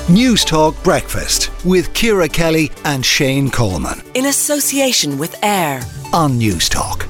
News Talk Breakfast with Ciara Kelly and Shane Coleman. In association with AIR On News Talk.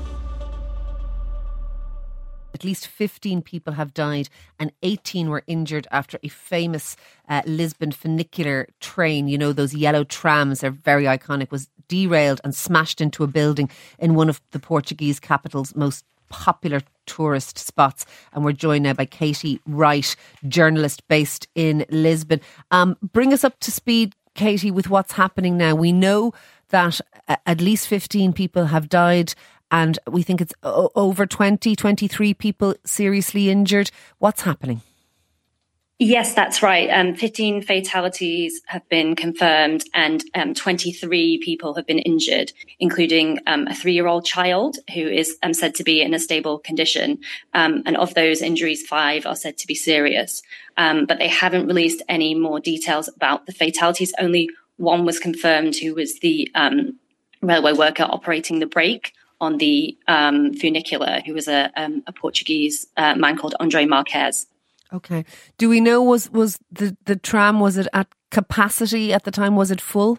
At least 15 people have died and 18 were injured after a famous Lisbon funicular train, you know, those yellow trams, they're very iconic, was derailed and smashed into a building in one of the Portuguese capital's most popular tourist spots. And we're joined now by Katie Wright, journalist based in Lisbon. Bring us up to speed, Katie, with what's happening now. We know that at least 15 people have died and we think it's over 23 people seriously injured. What's happening? Yes, that's right. 15 fatalities have been confirmed and 23 people have been injured, including a 3-year-old child who is said to be in a stable condition. And of those injuries, 5 are said to be serious. But they haven't released any more details about the fatalities. Only one was confirmed, who was the railway worker operating the brake on the funicular, who was a Portuguese man called Andre Marques. Okay. Do we know, was the tram, was it at capacity at the time? Was it full?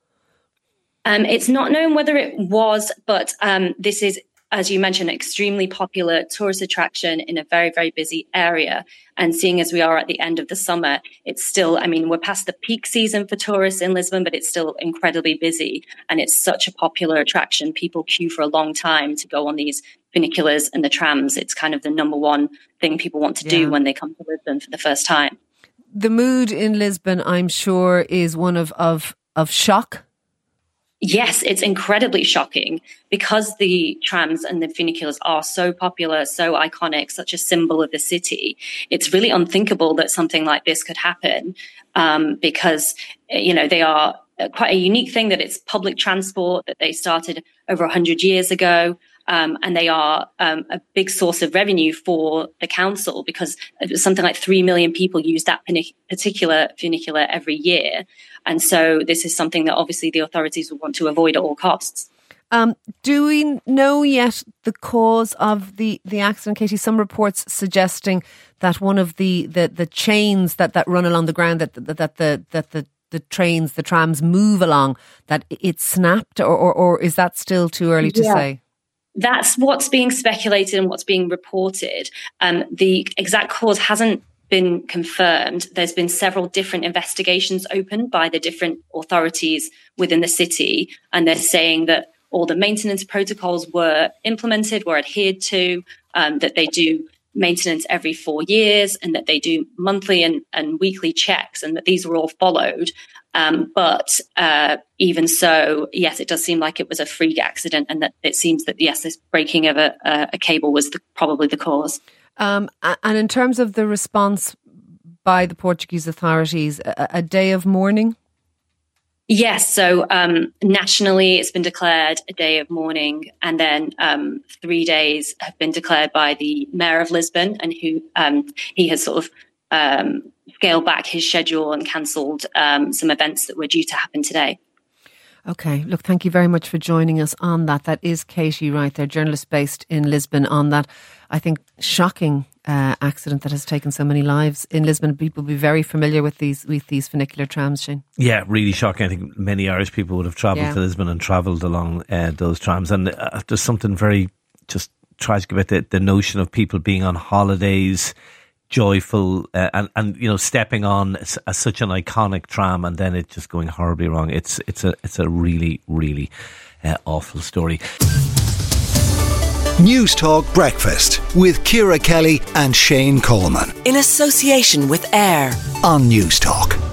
It's not known whether it was, but this is, as you mentioned, an extremely popular tourist attraction in a very, very busy area. And seeing as we are at the end of the summer, it's still, I mean, we're past the peak season for tourists in Lisbon, but it's still incredibly busy. And it's such a popular attraction. People queue for a long time to go on these funiculars and the trams. It's kind of the number one thing people want to do when they come to Lisbon for the first time. The mood in Lisbon, I'm sure, is one of shock. Yes, it's incredibly shocking because the trams and the funiculars are so popular, so iconic, such a symbol of the city. It's really unthinkable that something like this could happen because, you know, they are quite a unique thing that it's public transport, that they started over 100 years ago. And they are a big source of revenue for the council because something like 3 million people use that particular funicular every year. And so this is something that obviously the authorities will want to avoid at all costs. Do we know yet the cause of the accident, Katie? Some reports suggesting that one of the chains that run along the ground, that the trains, the trams move along, that it snapped, or is that still too early to say? That's what's being speculated and what's being reported. The exact cause hasn't been confirmed. There's been several different investigations opened by the different authorities within the city, and they're saying that all the maintenance protocols were implemented, were adhered to, that they do maintenance every 4 years and that they do monthly and weekly checks and that these were all followed. But even so, yes, it does seem like it was a freak accident and that it seems that, yes, this breaking of a cable was probably the cause. And in terms of the response by the Portuguese authorities, a day of mourning? Yes, so nationally it's been declared a day of mourning, and then 3 days have been declared by the mayor of Lisbon, and who he has sort of scaled back his schedule and cancelled some events that were due to happen today. Okay, look, thank you very much for joining us on that. That is Katie Wright, they're journalist based in Lisbon, on that, I think, shocking accident that has taken so many lives in Lisbon. People will be very familiar with these funicular trams, Shane. Yeah, really shocking. I think many Irish people would have travelled to Lisbon and travelled along those trams. And there's something very just tragic about the notion of people being on holidays, joyful, and you know, stepping on such an iconic tram and then it just going horribly wrong. It's a really, really awful story. News Talk Breakfast with Ciara Kelly and Shane Coleman. In association with AIR On News Talk.